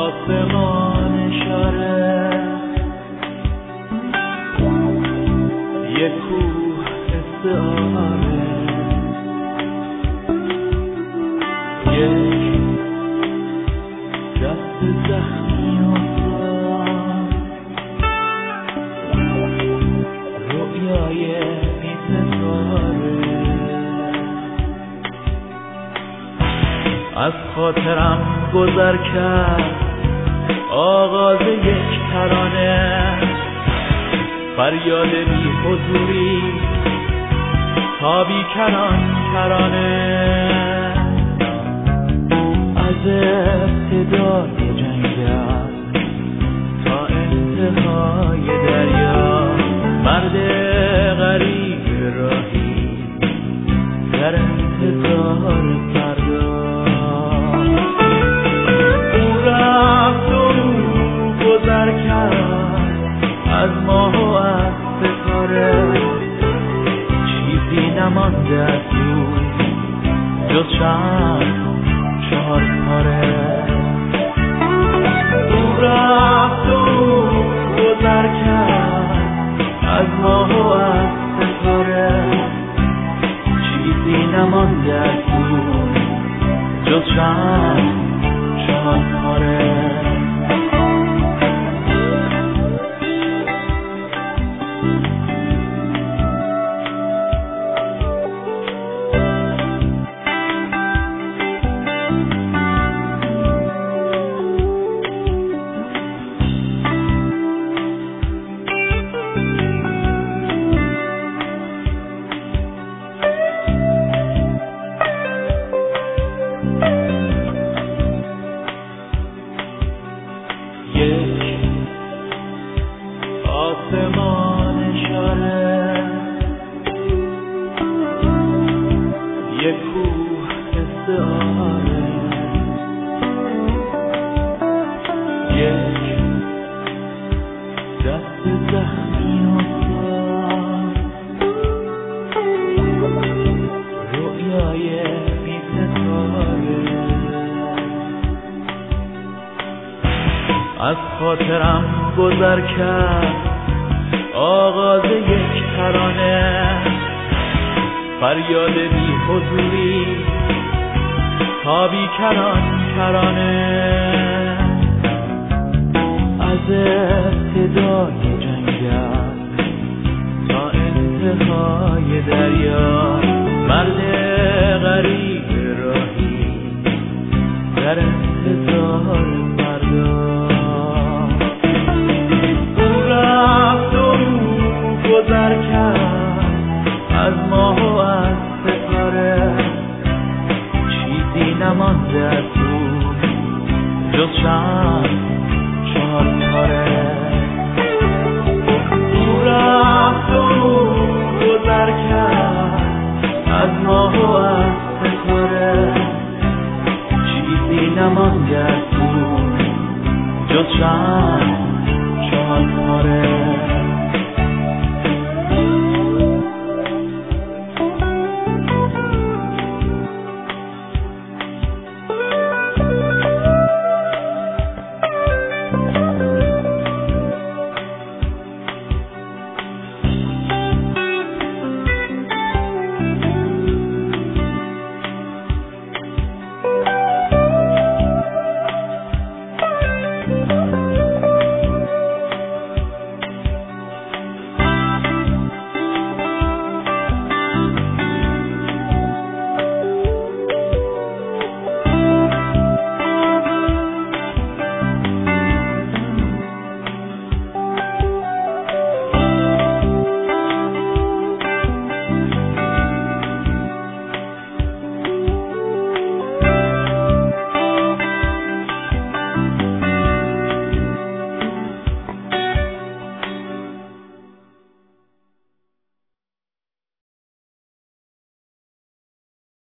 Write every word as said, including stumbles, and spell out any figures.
آسمان اشاره یک کوه استعاره یک دست زخمی افتاد رؤیای بی ستاره از خاطرم گذر کرد آغاز یک ترانه فریاد بی حضوری تا بی کران کرانه از ابتدای جنگل تا انتهای دریا مرد غریب راهی در انتظار فردا او رفت و گذر کرد از ماه و از ستاره چیزی نمانده از او جز چند چهار پاره او رفت و گذر کرد از ماه و از ستاره چیزی نمانده از او جز چند چهار پاره آسمان اشاره یک کوه استعاره یک دست زخمی افتاد رؤیای بی ستاره از خاطرم گذر کرد آغاز یک ترانه فریاد بی حضوری تا بی کران کرانه از ابتدای جنگل تا انتهای دریا مرد غریب راهی در انتظار فردا گذر کرد از ماه و از ستاره چیزی نمانده از او جز چند چهار پاره او رفت و گذر کرد از ماه و از ستاره چیزی نمانده از او جز چند چهار پاره